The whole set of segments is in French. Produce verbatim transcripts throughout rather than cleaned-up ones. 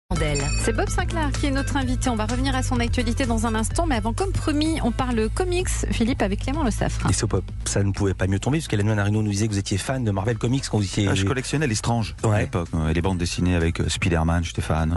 C'est Bob Sinclair qui est notre invité. On va revenir à son actualité dans un instant, mais avant, comme promis, on parle comics, Philippe, avec Clément Le Saffre. Et ça, ça ne pouvait pas mieux tomber, parce qu'Hélène Manarino nous disait que vous étiez fan de Marvel Comics quand vous étiez... Ah, je collectionnais les Strange ouais. à l'époque, les bandes dessinées avec Spider-Man, j'étais fan.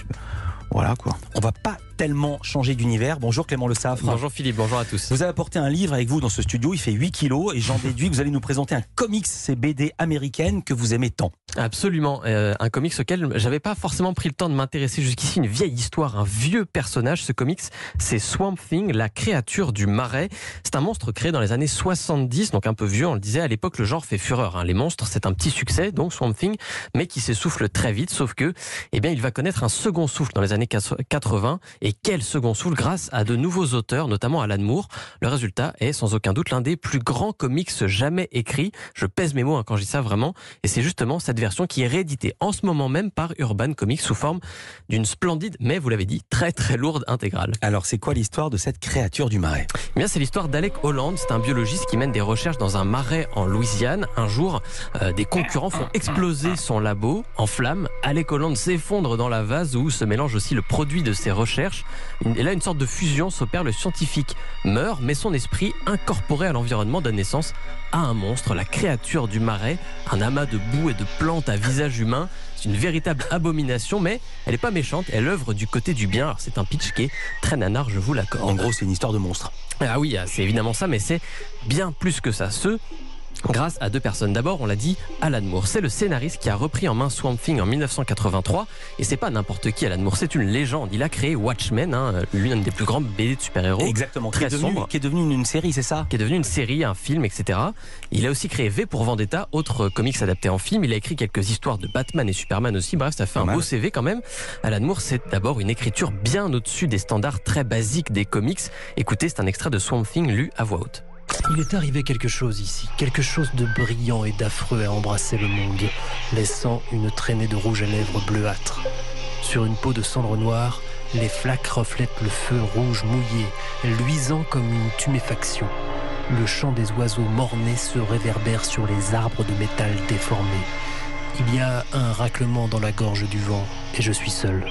Voilà quoi. On va pas tellement changer d'univers. Bonjour Clément Le Saffre. Bonjour Philippe, bonjour à tous. Vous avez apporté un livre avec vous dans ce studio, il fait huit kilos et j'en déduis que vous allez nous présenter un comics, ces B D américaines que vous aimez tant. Absolument, euh, un comics auquel j'avais pas forcément pris le temps de m'intéresser jusqu'ici, une vieille histoire, un vieux personnage. Ce comics, c'est Swamp Thing, la créature du marais. C'est un monstre créé dans les années soixante-dix, donc un peu vieux, on le disait, à l'époque le genre fait fureur. Hein. Les monstres, c'est un petit succès, donc Swamp Thing, mais qui s'essouffle très vite, sauf que, eh bien, il va connaître un second souffle dans les années quatre-vingts. Et quel second souffle grâce à de nouveaux auteurs, notamment Alan Moore. Le résultat est sans aucun doute l'un des plus grands comics jamais écrits. Je pèse mes mots hein, quand je dis ça vraiment. Et c'est justement cette version qui est rééditée en ce moment même par Urban Comics sous forme d'une splendide, mais vous l'avez dit, très très lourde intégrale. Alors c'est quoi l'histoire de cette créature du marais ? Eh bien, c'est l'histoire d'Alec Holland. C'est un biologiste qui mène des recherches dans un marais en Louisiane. Un jour, euh, des concurrents font exploser son labo en flammes. Alec Holland s'effondre dans la vase où se mélange aussi le produit de ses recherches. Et là, une sorte de fusion s'opère. Le scientifique meurt, mais son esprit, incorporé à l'environnement, donne naissance à un monstre, la créature du marais, un amas de boue et de plantes à visage humain. C'est une véritable abomination, mais elle n'est pas méchante, elle œuvre du côté du bien. Alors, c'est un pitch qui est très nanar, je vous l'accorde. En gros, c'est une histoire de monstre. Ah oui, c'est évidemment ça, mais c'est bien plus que ça. Ce grâce à deux personnes. D'abord, on l'a dit, Alan Moore. C'est le scénariste qui a repris en main Swamp Thing en mille neuf cent quatre-vingt-trois. Et c'est pas n'importe qui, Alan Moore, c'est une légende. Il a créé Watchmen, hein, l'une des plus grandes B D de super-héros. Exactement, très qui est devenu, sombre. Qui est devenu une, une série, c'est ça ? Qui est devenue une série, un film, et cetera. Il a aussi créé V pour Vendetta, autre comics adapté en film. Il a écrit quelques histoires de Batman et Superman aussi. Bref, ça fait un beau C V quand même. Alan Moore, c'est d'abord une écriture bien au-dessus des standards très basiques des comics. Écoutez, c'est un extrait de Swamp Thing lu à voix haute. Il est arrivé quelque chose ici, quelque chose de brillant et d'affreux a embrassé le monde, laissant une traînée de rouge à lèvres bleuâtre. Sur une peau de cendre noire, les flaques reflètent le feu rouge mouillé, luisant comme une tuméfaction. Le chant des oiseaux mornés se réverbère sur les arbres de métal déformés. Il y a un raclement dans la gorge du vent, et je suis seul.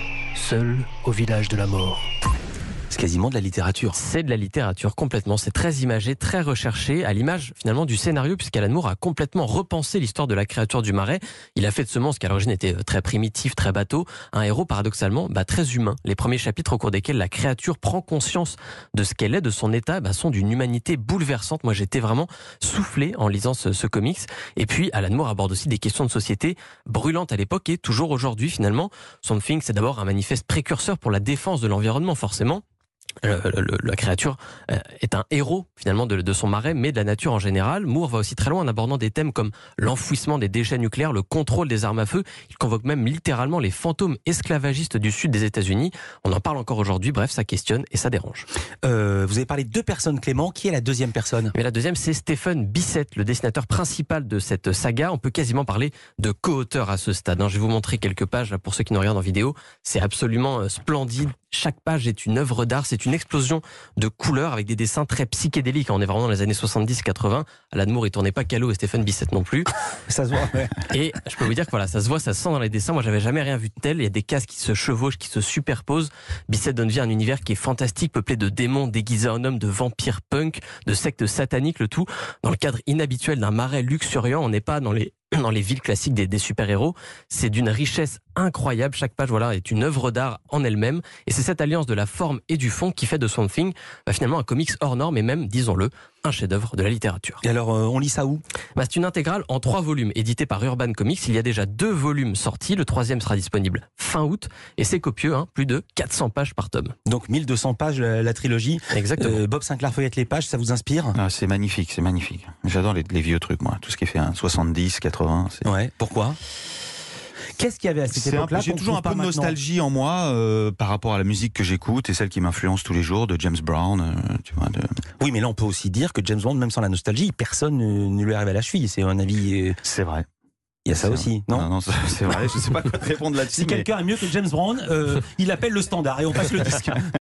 Seul au village de la mort. C'est quasiment de la littérature. C'est de la littérature, complètement. C'est très imagé, très recherché, à l'image finalement du scénario, puisqu'Alan Moore a complètement repensé l'histoire de la créature du marais. Il a fait de ce monstre qui à l'origine était très primitif, très bateau, un héros paradoxalement bah, très humain. Les premiers chapitres au cours desquels la créature prend conscience de ce qu'elle est, de son état, bah, sont d'une humanité bouleversante. Moi j'étais vraiment soufflé en lisant ce, ce comics. Et puis Alan Moore aborde aussi des questions de société brûlantes à l'époque et toujours aujourd'hui finalement. Swamp Thing, c'est d'abord un manifeste précurseur pour la défense de l'environnement forcément. Le, le, la créature est un héros finalement de, de son marais, mais de la nature en général. Moore va aussi très loin en abordant des thèmes comme l'enfouissement des déchets nucléaires, le contrôle des armes à feu. Il convoque même littéralement les fantômes esclavagistes du sud des États-Unis. On en parle encore aujourd'hui. Bref, ça questionne et ça dérange. Euh, vous avez parlé de deux personnes, Clément. Qui est la deuxième personne ? Mais la deuxième, c'est Stephen Bissett, le dessinateur principal de cette saga. On peut quasiment parler de co-auteur à ce stade. Je vais vous montrer quelques pages là, pour ceux qui nous regardent en vidéo. C'est absolument splendide. Chaque page est une œuvre d'art, c'est une explosion de couleurs avec des dessins très psychédéliques. On est vraiment dans les années soixante-dix quatre-vingts. Alan Moore, il tournait pas Callot et Stephen Bissett non plus. Ça se voit, ouais. Et je peux vous dire que voilà, ça se voit, ça se sent dans les dessins. Moi, j'avais jamais rien vu de tel. Il y a des cases qui se chevauchent, qui se superposent. Bissett donne vie à un univers qui est fantastique, peuplé de démons déguisés en hommes, de vampires punk, de sectes sataniques, le tout dans le cadre inhabituel d'un marais luxuriant. On n'est pas dans les dans les villes classiques des, des super-héros. C'est d'une richesse incroyable. Chaque page, voilà, est une œuvre d'art en elle-même. Et c'est cette alliance de la forme et du fond qui fait de Swamp Thing bah, finalement un comics hors norme et même, disons-le, un chef-d'œuvre de la littérature. Et alors, euh, on lit ça où ? Bah, c'est une intégrale en trois volumes, édité par Urban Comics. Il y a déjà deux volumes sortis. Le troisième sera disponible fin août. Et c'est copieux, hein, plus de quatre cents pages par tome. Donc mille deux cents pages, la, la trilogie. Exactement. Euh, Bob Sinclair feuillette les pages, ça vous inspire ? Ah, c'est magnifique, c'est magnifique. J'adore les, les vieux trucs, moi. Tout ce qui est fait hein, soixante-dix, quatre-vingts. C'est... Ouais, pourquoi ? Qu'est-ce qu'il y avait à cette époque-là ? J'ai toujours un peu de nostalgie en moi euh, par rapport à la musique que j'écoute et celle qui m'influence tous les jours, de James Brown. Euh, tu vois, de... Oui, mais là, on peut aussi dire que James Brown, même sans la nostalgie, personne ne, ne lui arrive à la cheville. C'est un avis... Euh... C'est vrai. Il y a ça c'est aussi, vrai. non, non, non c'est vrai, je sais pas quoi te répondre là-dessus. Si mais... quelqu'un est mieux que James Brown, euh, il appelle le standard et on passe le disque.